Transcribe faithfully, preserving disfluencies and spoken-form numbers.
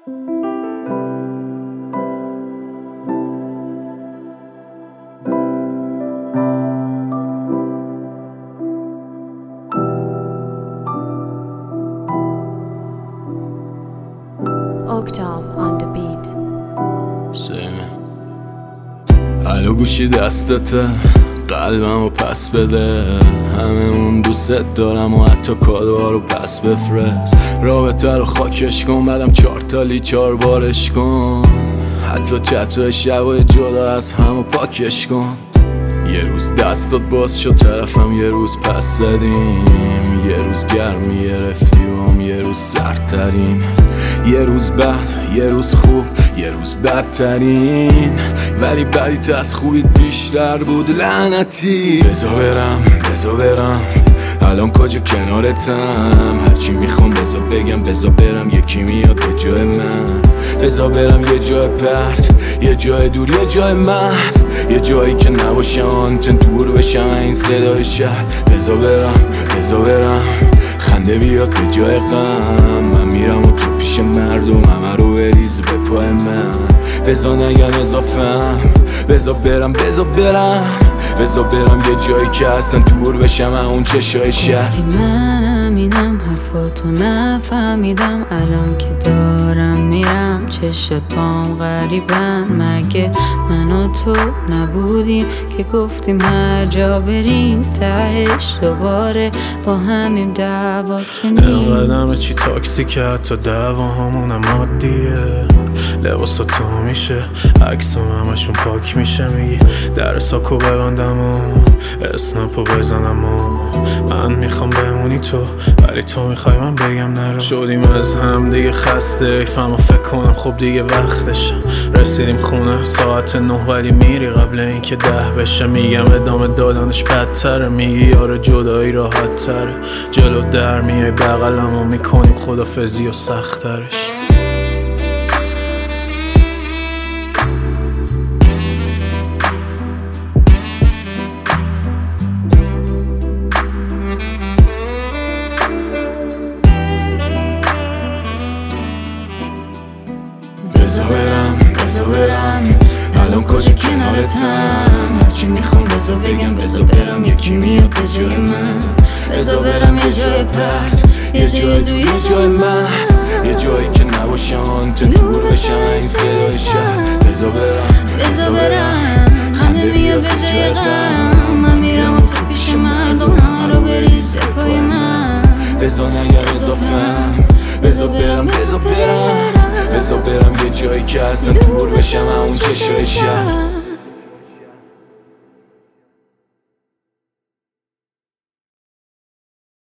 Octave on the beat. الو گوشی دستته، قلبمو پس بده، همه اون دوست دارم و حتی کادوها رو پس بفرست. رابطه رو خاکش کن، بعدم چهار تا لیچار بارش کن، حتی چتای شبای جدا از همو پاکش کن. یه روز دستات باز شد طرفم، یه روز پس زدیم، یه روز گرمی گرفتیم، یه روز سردترین، یه روز بد، یه روز خوب، یه روز بدترین، ولی بدیت از خوبیت بیشتر بود لعنتی. بزا برم بزا برم الان کجا کنارتم، هرچی میخوام بزا بگم، بزا برم یکی میاد به جای من. بزا برم یه جای پرت، یه جای دور، یه جای محو، یه جایی که نباشه آنتن دور بشم این صدای شهر. بزا برم بزا برم خنده بیاد به جای غم، من میرم و تو پیش مردم همه رو بریز به پای من. بزا نگن اضافم، بزا برم بزا برم بزا برم یه جایی که اصلا دور بشم اون چشای شهر. گفتی منم اینم حرفاتو نفهمیدم، الان که دارم میرم چشات پام غریبن. مگه من و تو نبودیم که گفتیم هر جا بریم تهش دوباره با همیم دعوا کنیم؟ اینقدر چی تاکسی که حتی دعوا همونم عادیه، لباسا تو میشه عکسام همشون پاک میشه. میگی در ساکو ببندم و اسنپو بزنم و من میخوام بمونی تو، ولی تو میخوای من بگم نرو. شدیم از هم دیگه خسته، فهم و فکر کنم خب دیگه وقتشه. رسیدیم خونه ساعت نه ولی میری قبل اینکه ده بشه. میگم ادامه دادنش بدتره، میگی یاره جدایی راحت تره. جلو در میای بغلم و میکنیم خدافزی و سخترش. بزا برم بزا برم الان کجا کنارتم، هرچی میخوام بزا بگم، بزا برم یکی میاد به جای من. بزا برم یه جای پرت، یه جای دو، یه جای محو، یه جایی که نباشه آنتن دور بشم این صدای شهر. بزا برم بزا برم خنده بیاد به جای غم، من میرم و تو پیش مردم همه رو بریز به پای من. بزا نگم اضافم، بزا برم بزا برم بزا برم یه جایی که اصلا دور بشم اون چشای شهر.